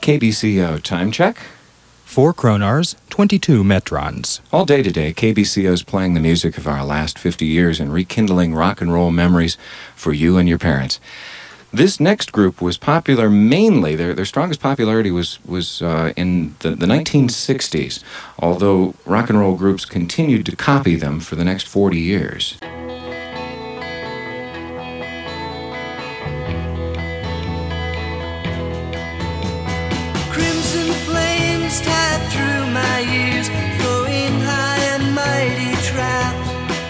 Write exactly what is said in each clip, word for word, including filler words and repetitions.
K B C O time check. Four kronars, twenty-two metrons. All day today, K B C O is playing the music of our last fifty years and rekindling rock and roll memories for you and your parents. This next group was popular mainly, their their strongest popularity was, was uh, in the, the nineteen sixties, although rock and roll groups continued to copy them for the next forty years. Crimson flames tied through my ears, flowing high and mighty traps.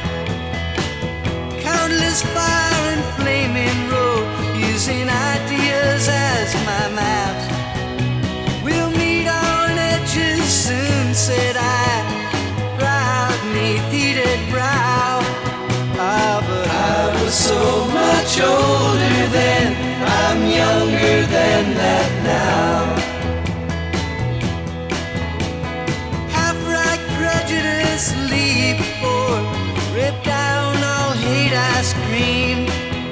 Countless fire and flaming road, using ideas as my maps. We'll meet on edges soon, said I, proud neath heated brow. Ah, but I was so much older then, I'm younger than that now. Half-right prejudice, leap forth, rip down all hate I scream.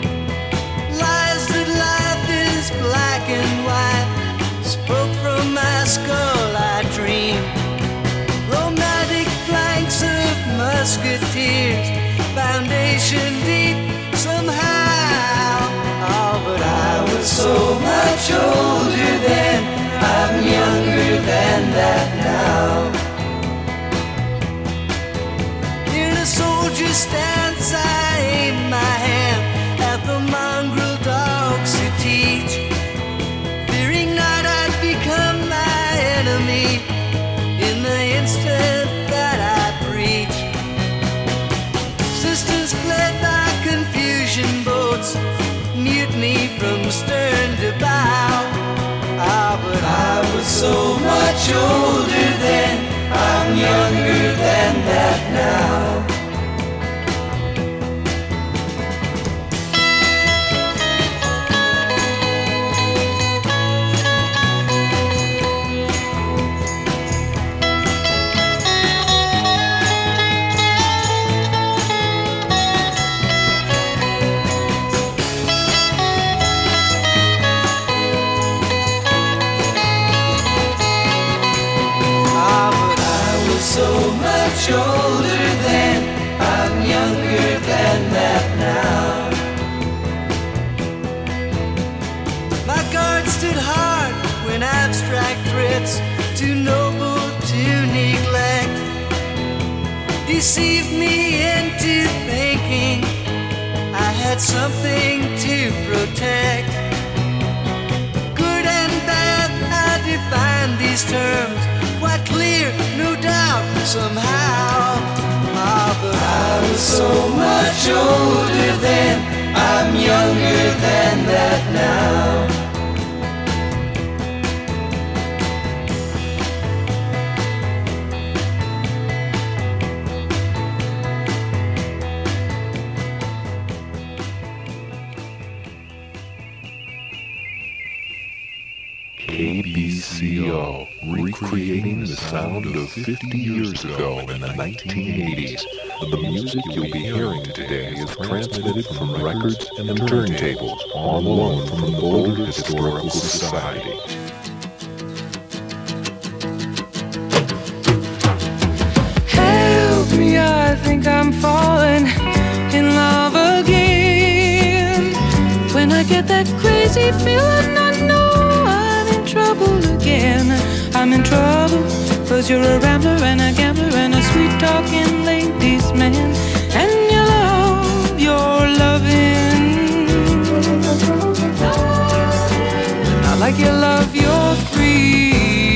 Black and white, spoke from my skull I dream. Romantic flanks of musketeers, foundation deep somehow. Oh, but I was so much older then, I'm younger than that now. In a soldier's stance I aim my hand at the mongrel dogs who teach. Fearing not I'd become my enemy in the instant that I preach. Sisters fled by confusion boats, mutiny from stern to bow. Ah, but I was so much older then, I'm younger than that now. So much older then, I'm younger than that now. My guard stood hard when abstract threats, too noble to neglect, deceived me into thinking I had something to protect. Good and bad, I define these terms, quite clear, no doubt, somehow. Ah, but I was so much older then, I'm younger than that now. K B C O, recreating the sound of fifty years ago in the nineteen eighties. The music you'll be hearing today is transmitted from records and turntables on loan from the Boulder Historical Society. Help me, I think I'm falling in love again. When I get that crazy feeling, I know trouble again. I'm in trouble, cause you're a rambler and a gambler and a sweet-talking ladies' man, and you love your loving, not like you love your freedom.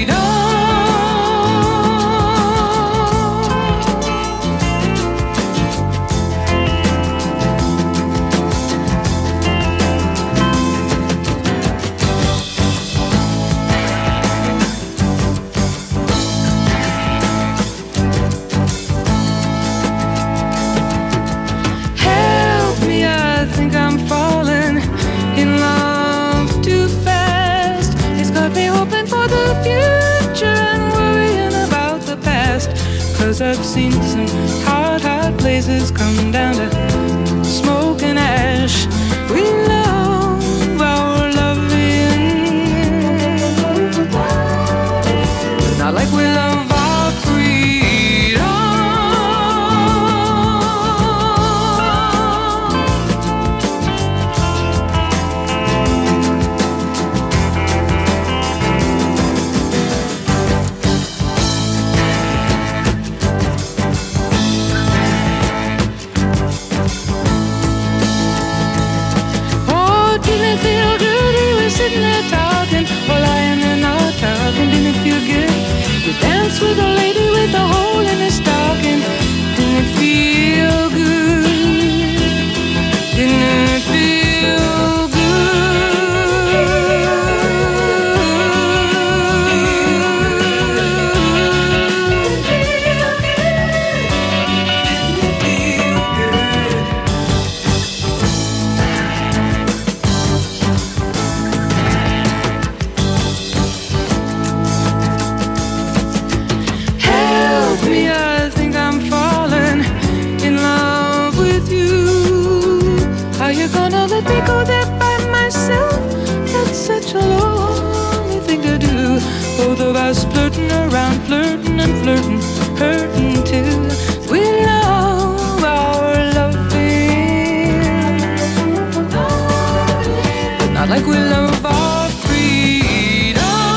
Cause I've seen some hard, hard places come down to smoke and ash. We love our loving. both of us flirting around, flirting and flirting, hurting too. We love our loving, but not like we love our freedom.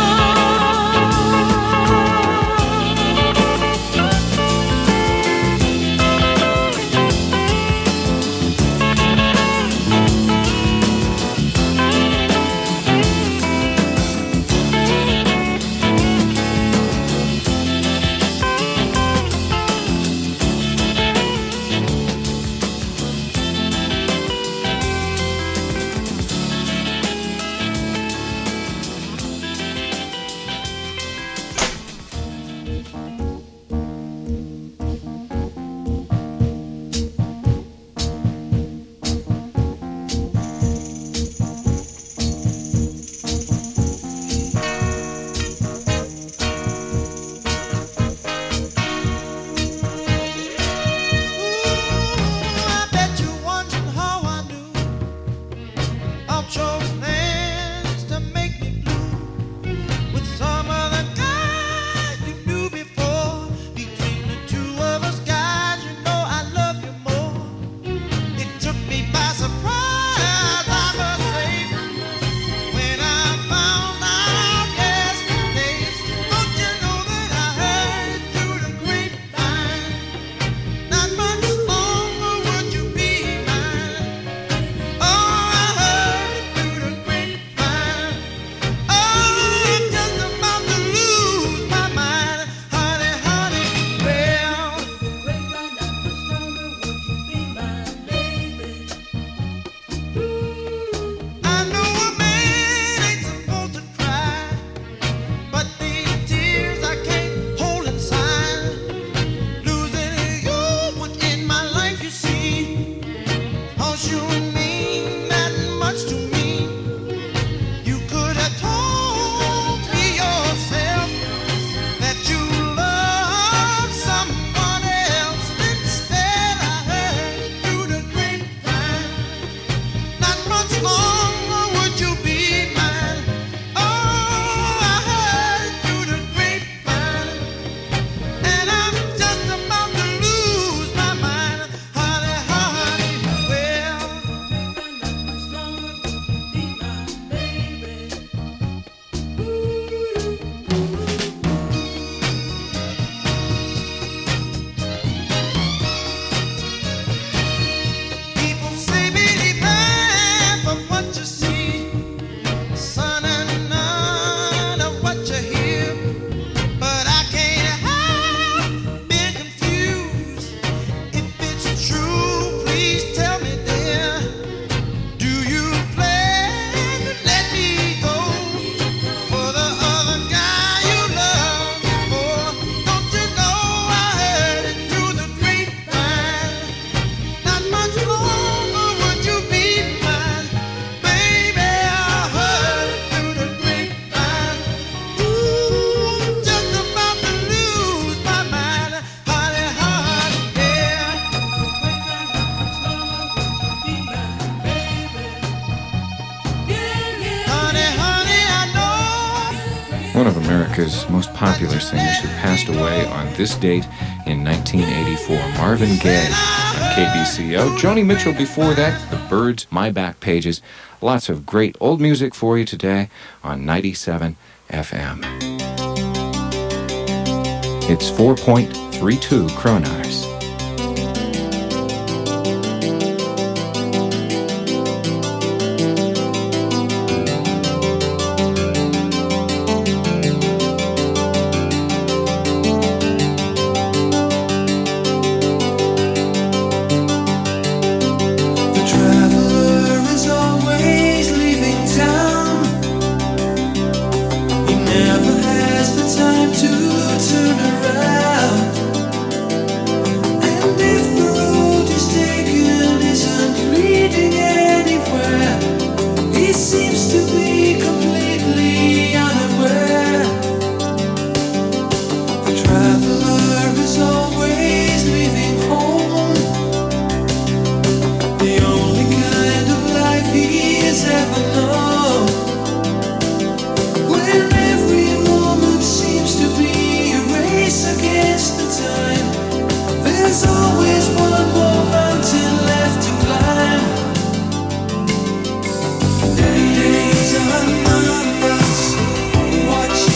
One of America's most popular singers who passed away on this date in nineteen eighty-four, Marvin Gaye on K B C O. Joni Mitchell before that, The Byrds, My Back Pages. Lots of great old music for you today on ninety-seven F M. It's four point three two Kronars. Never has the time to turn around.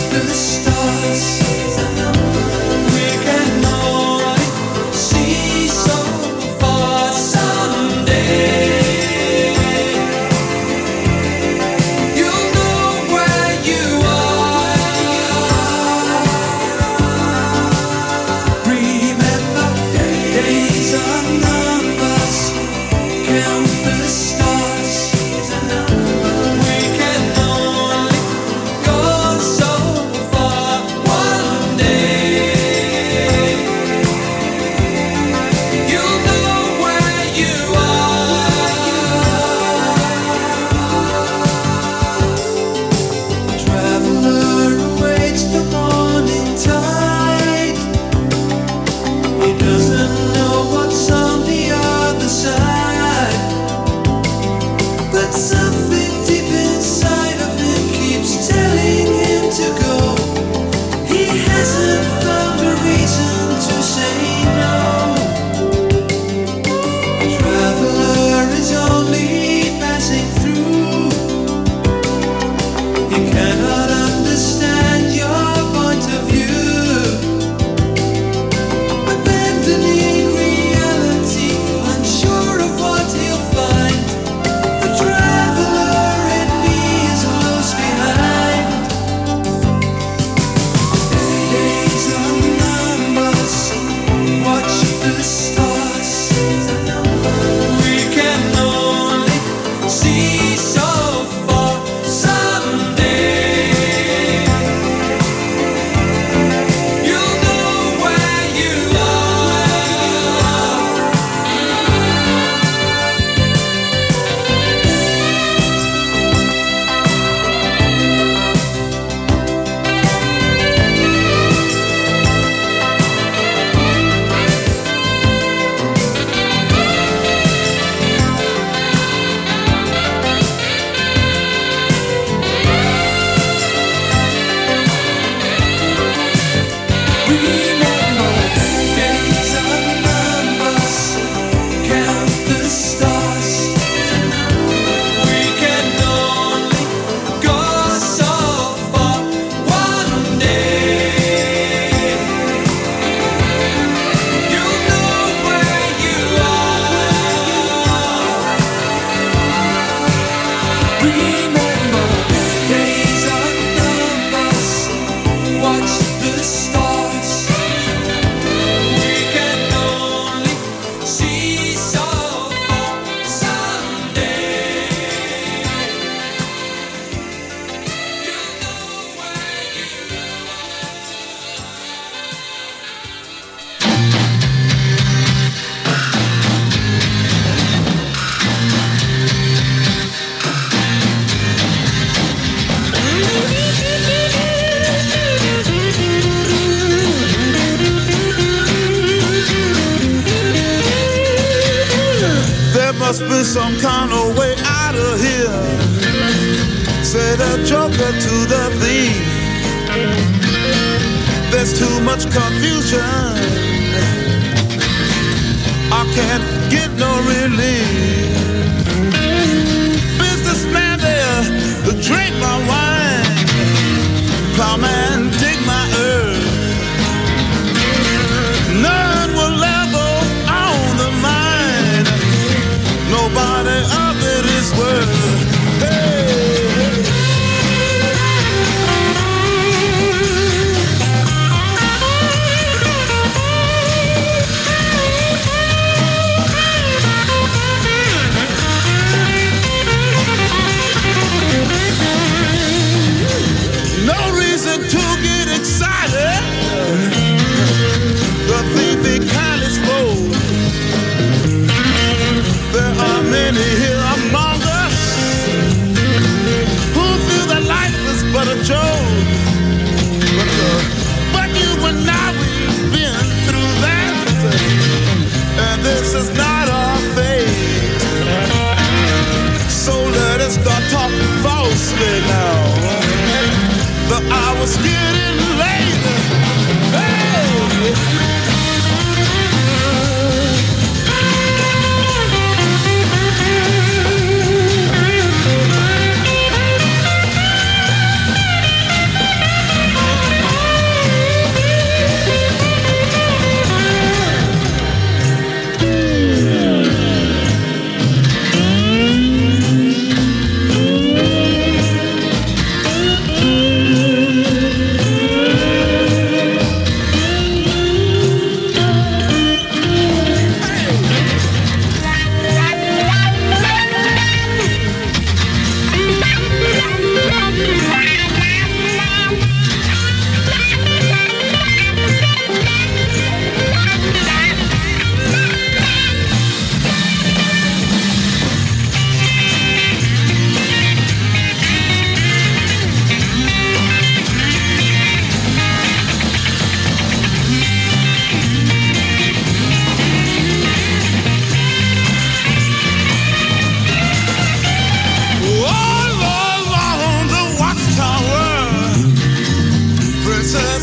must be some kind of way out of here, said the joker to the thief. There's too much confusion, I can't get no relief. Businessman there to drink my wine, plowman dig my earth. None will level on the mine, nobody of it is worth. Hey, hey. No reason to get excited, the thief he kindly spoke. There are many here among us who feel that life is but a joke. But, uh, but you and I, we've been through that, and this is not our fate. So let us start talking falsely now. The hour's getting late. Hey!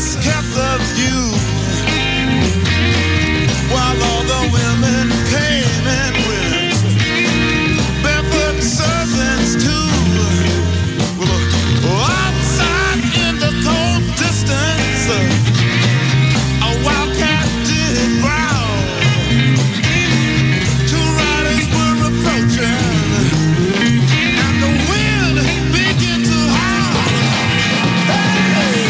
just kept the view while all the women came and went. Barefoot servants too. Well, outside in the cold distance, a wildcat did growl. Two riders were approaching, and the wind began to howl. Hey!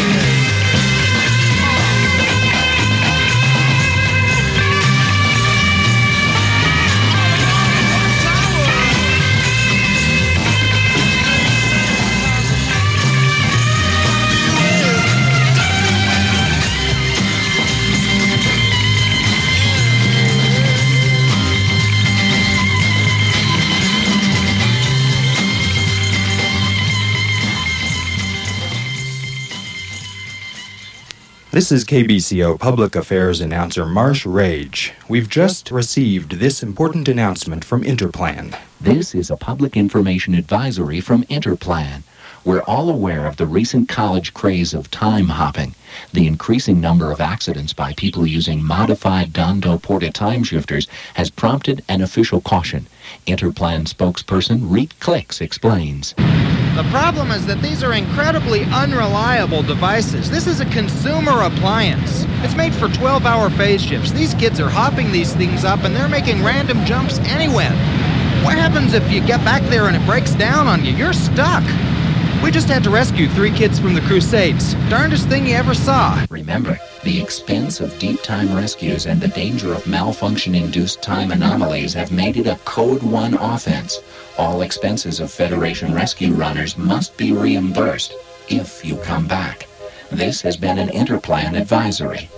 This is K B C O Public Affairs announcer Marsh Rage. We've just received this important announcement from Interplan. This is a public information advisory from Interplan. We're all aware of the recent college craze of time hopping. The increasing number of accidents by people using modified Dando Porta timeshifters has prompted an official caution. Interplan spokesperson Reed Clicks explains. The problem is that these are incredibly unreliable devices. This is a consumer appliance. It's made for twelve-hour phase shifts. These kids are hopping these things up and they're making random jumps anywhere. What happens if you get back there and it breaks down on you? You're stuck. We just had to rescue three kids from the Crusades. Darndest thing you ever saw. Remember, the expense of deep time rescues and the danger of malfunction-induced time anomalies have made it a Code one offense. All expenses of Federation rescue runners must be reimbursed if you come back. This has been an Interplan advisory.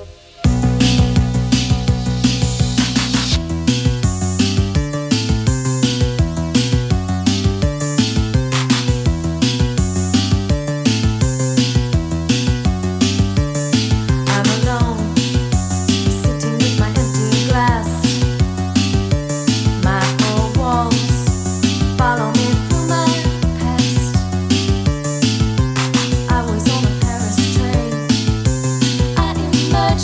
Much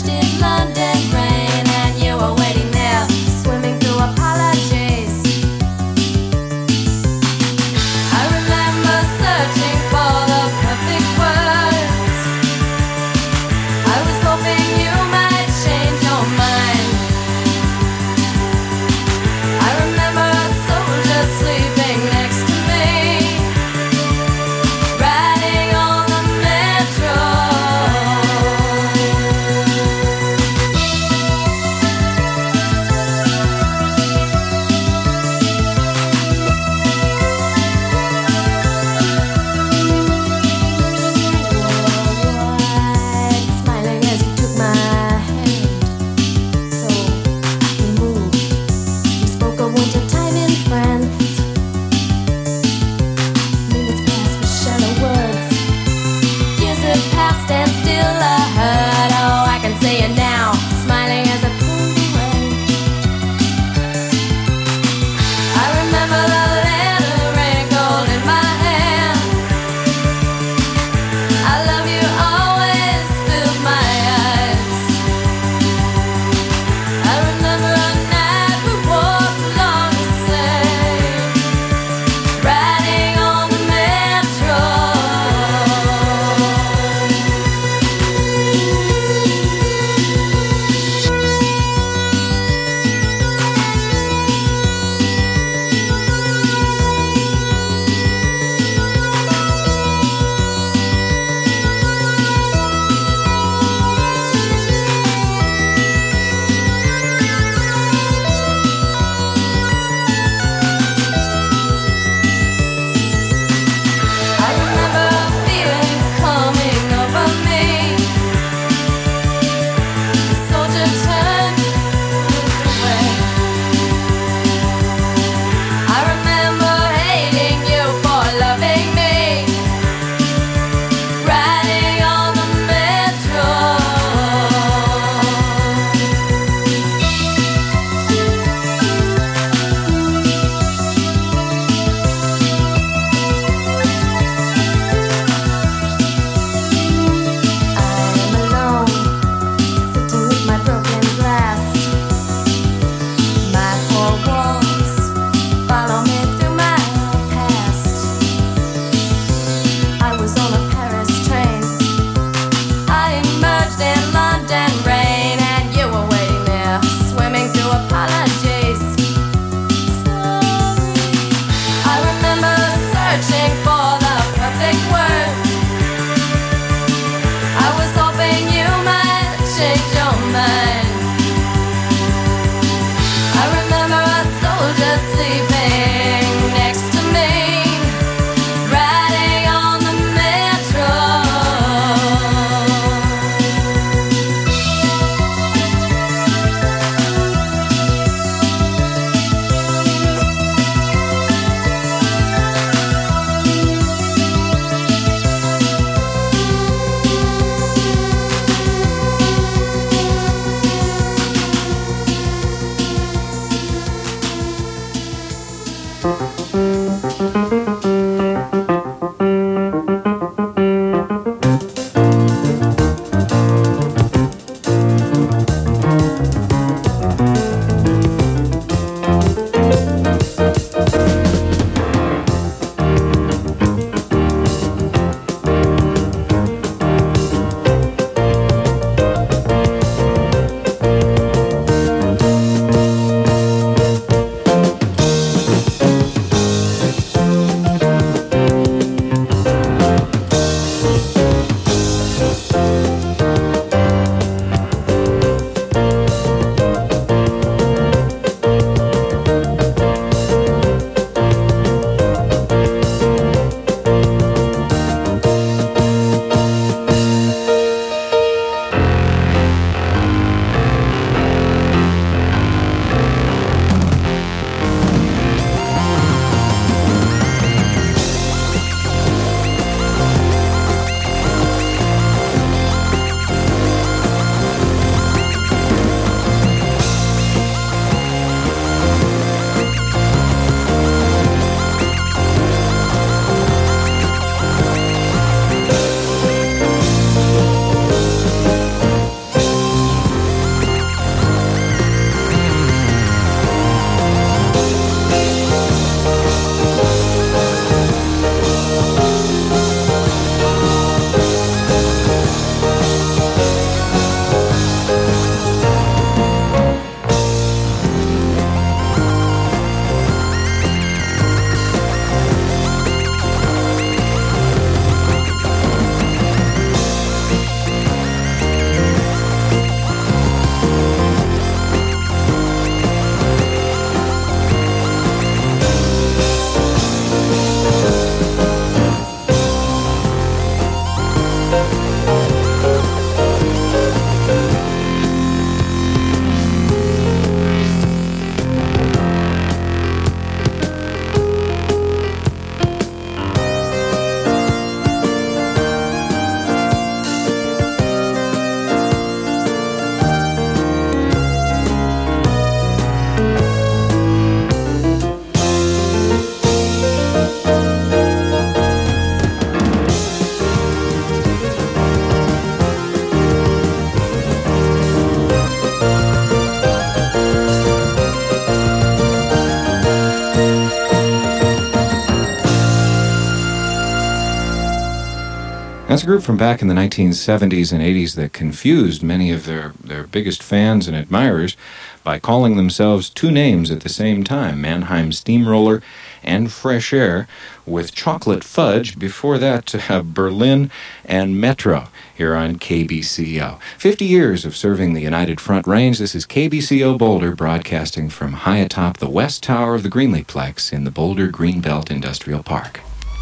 That's a group from back in the nineteen seventies and eighties that confused many of their, their biggest fans and admirers by calling themselves two names at the same time, Mannheim Steamroller and Fresh Air, with Chocolate Fudge, before that uh, Berlin and Metro, here on K B C O. fifty years of serving the United Front Range. This is K B C O Boulder, broadcasting from high atop the west tower of the Greenleafplex in the Boulder Greenbelt Industrial Park.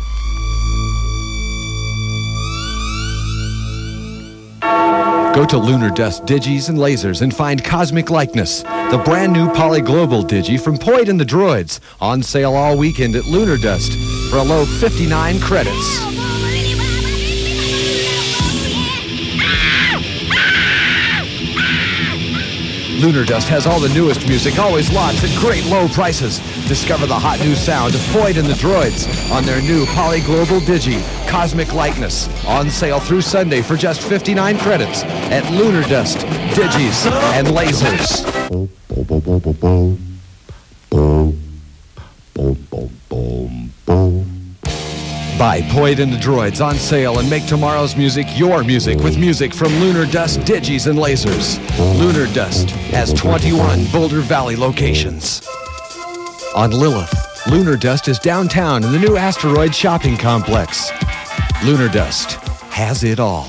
Go to Lunar Dust Digis and Lasers and find Cosmic Likeness, the brand new Polyglobal Digi from Poid and the Droids, on sale all weekend at Lunar Dust for a low fifty-nine credits. Lunar Dust has all the newest music, always lots at great low prices. Discover the hot new sound of Poid and the Droids on their new Polyglobal Digi, Cosmic Likeness, on sale through Sunday for just fifty-nine credits at Lunar Dust, Digis, and Lasers. Buy Poid and the Droids on sale and make tomorrow's music your music with music from Lunar Dust, Digis, and Lasers. Lunar Dust has twenty-one Boulder Valley locations. On Lilith, Lunar Dust is downtown in the new Asteroid Shopping Complex. Lunar Dust has it all.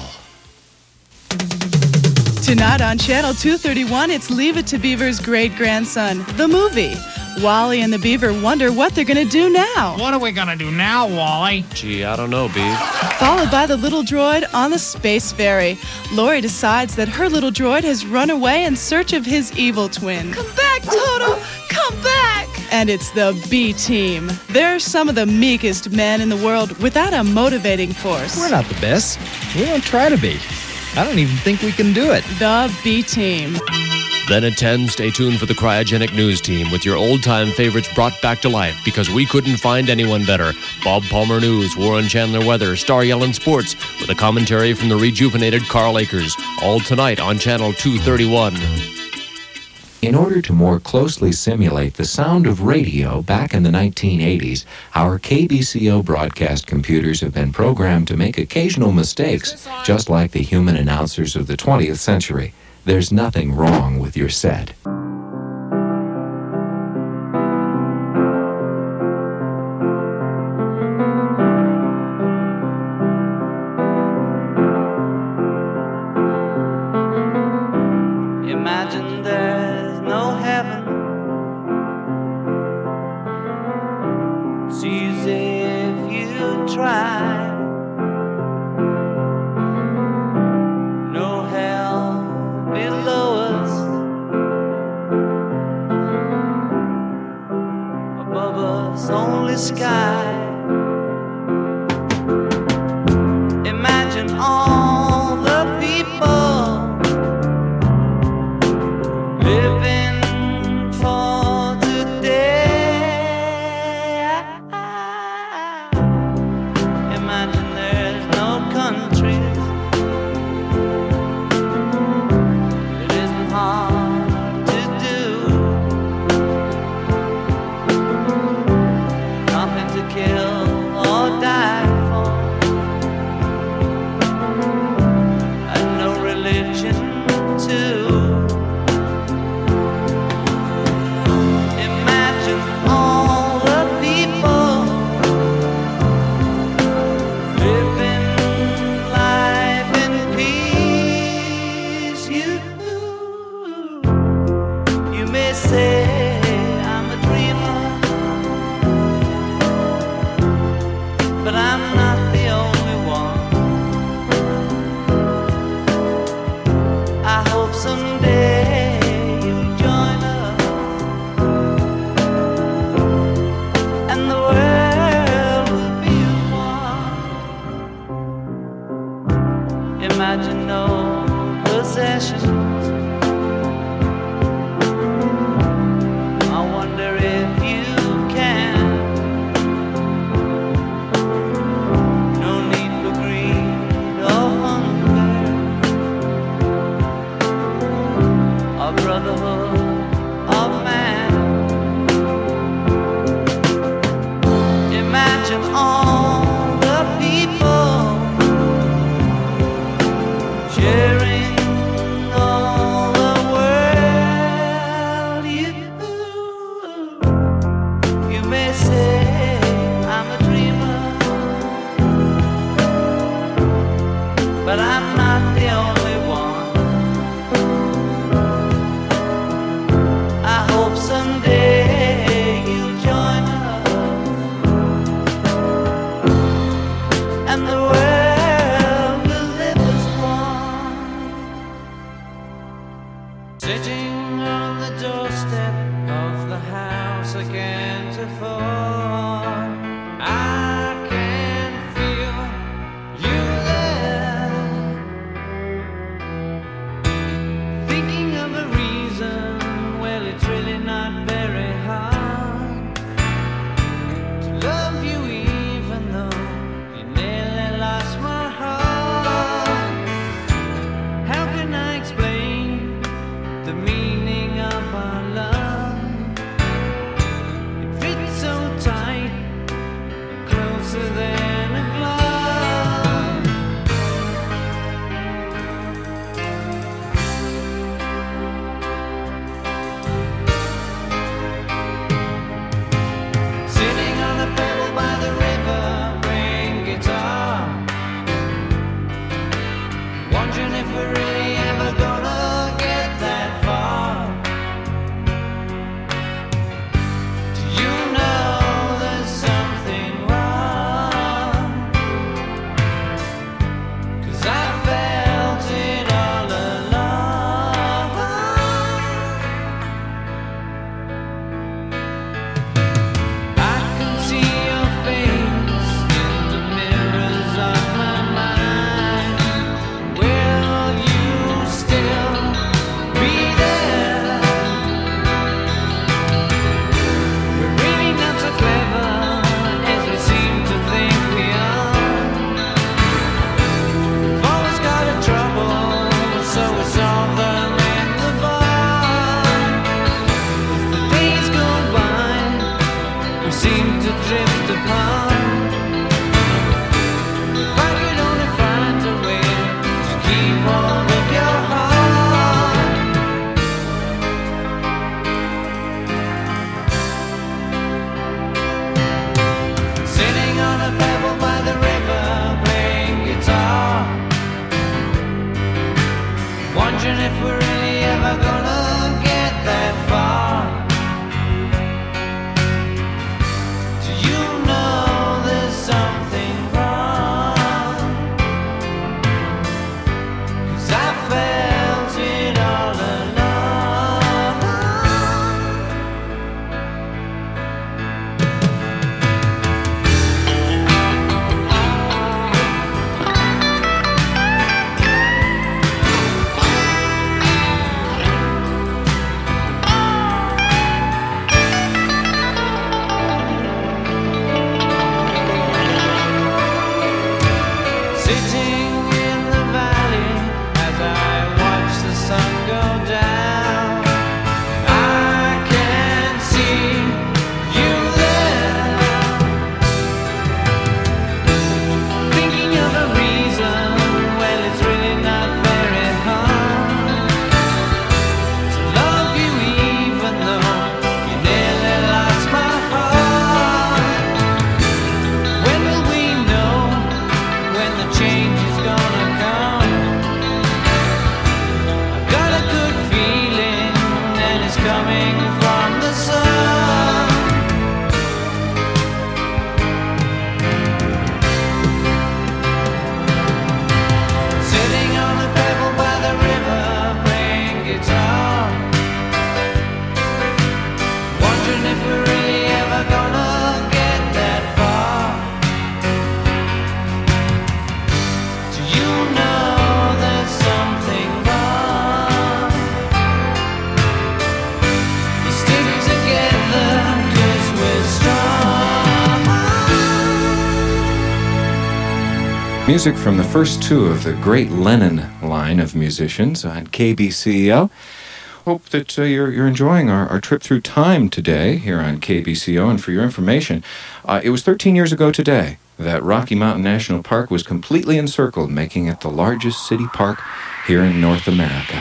Tonight on Channel two thirty-one, it's Leave It to Beaver's great-grandson, the movie. Wally and the Beaver wonder what they're going to do now. What are we going to do now, Wally? Gee, I don't know, Beav. Followed by the little droid on the space ferry. Lori decides that her little droid has run away in search of his evil twin. Come back, Toto! Come back! And it's the B-Team. They're some of the meekest men in the world without a motivating force. We're not the best. We don't try to be. I don't even think we can do it. The B-Team. Then at ten, stay tuned for the Cryogenic News Team with your old-time favorites brought back to life because we couldn't find anyone better. Bob Palmer News, Warren Chandler Weather, Star Yellen Sports, with a commentary from the rejuvenated Carl Akers. All tonight on Channel two thirty-one. In order to more closely simulate the sound of radio back in the nineteen eighties, our K B C O broadcast computers have been programmed to make occasional mistakes, just like the human announcers of the twentieth century. There's nothing wrong with your set. Imagine there's no heaven. It's easy if you try. No hell below us, above us only sky. Imagine all the people living for today. Imagine there's no countries. To Sitting on the doorstep of the house I can't afford, I can feel you there, thinking of a reason. Well, it's really not very hard to love you even though you nearly lost my heart. How can I explain the meaning of our love? It fits so tight, closer than a glove. Sitting on a pebble by the river, playing guitar, wondering if we're really ever gonna get that far. Do you know there's something wrong? 'Cause I felt it all along. I can see your face in the mirrors of my mind. Will you still be there? We're really not so clever as we seem to think we are. We've always got a trouble, so we solve them in the bar. As the days go by, we seem to drift apart. If I could only find a way to keep hold of your heart. Sitting on a pebble by the river, playing guitar, wondering if we're really ever gonna get that far. Do you know there's something wrong? 'Cause I felt it all along. Sitting in the valley as I watch the sun go down, I can see you there, thinking of a reason. Well, it's really not very hard to love you even though you nearly lost my heart. When will we know when the change is gonna come? I've got a good feeling and it's coming from the sun. Sitting on a pebble by the river, playing guitar, wondering if we're really ever gonna get that far. Do you know there's something wrong? We stick together 'cause we're strong. Music from the first two of the great Lennon line of musicians on K B C O. Hope that uh, you're, you're enjoying our, our trip through time today here on K B C O. And for your information, uh, it was thirteen years ago today that Rocky Mountain National Park was completely encircled, making it the largest city park here in North America.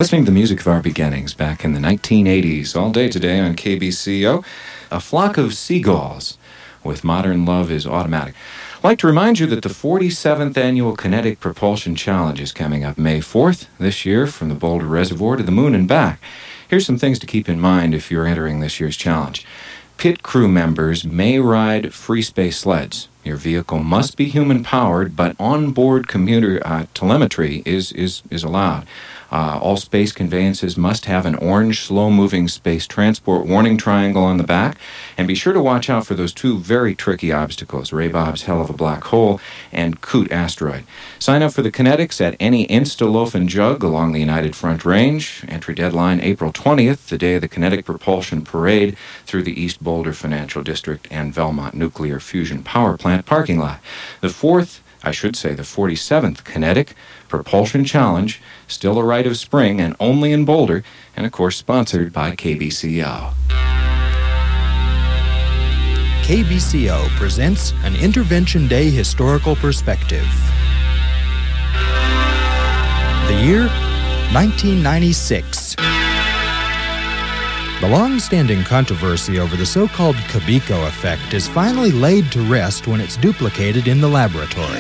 Listening to the music of our beginnings back in the nineteen eighties, all day today on K B C O, A Flock of Seagulls with Modern Love is Automatic. I'd like to remind you that the forty-seventh Annual Kinetic Propulsion Challenge is coming up May fourth this year from the Boulder Reservoir to the moon and back. Here's some things to keep in mind if you're entering this year's challenge. Pit crew members may ride free space sleds. Your vehicle must be human-powered, but onboard commuter uh, telemetry is, is, is allowed. Uh, all space conveyances must have an orange, slow-moving space transport warning triangle on the back. And be sure to watch out for those two very tricky obstacles, Ray Bob's Hell of a Black Hole and Coot Asteroid. Sign up for the Kinetics at any Instaloaf and Jug along the United Front Range. Entry deadline April twentieth, the day of the Kinetic Propulsion Parade through the East Boulder Financial District and Velmont Nuclear Fusion Power Plant parking lot. The fourth I should say the forty-seventh Kinetic Propulsion Challenge, still a rite of spring and only in Boulder, and of course sponsored by K B C O. K B C O presents an Intervention Day historical perspective. The year, nineteen ninety-six. The long-standing controversy over the so-called Kabiko effect is finally laid to rest when it's duplicated in the laboratory.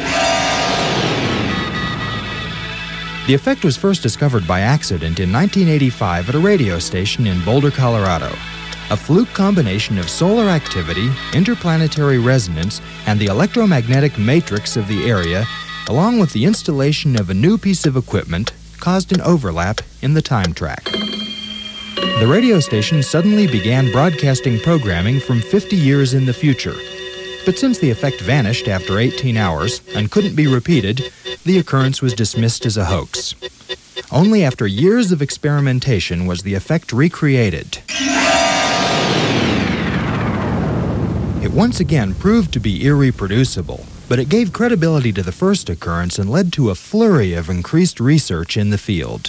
The effect was first discovered by accident in nineteen eighty-five at a radio station in Boulder, Colorado. A fluke combination of solar activity, interplanetary resonance, and the electromagnetic matrix of the area, along with the installation of a new piece of equipment, caused an overlap in the time track. The radio station suddenly began broadcasting programming from fifty years in the future. But since the effect vanished after eighteen hours and couldn't be repeated, the occurrence was dismissed as a hoax. Only after years of experimentation was the effect recreated. It once again proved to be irreproducible, but it gave credibility to the first occurrence and led to a flurry of increased research in the field.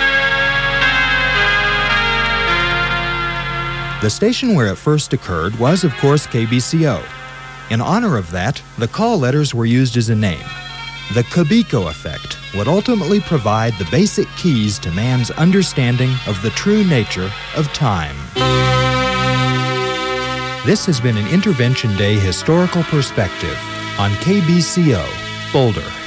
The station where it first occurred was, of course, K B C O. In honor of that, the call letters were used as a name. The Kabiko effect would ultimately provide the basic keys to man's understanding of the true nature of time. This has been an Intervention Day historical perspective on K B C O, Boulder.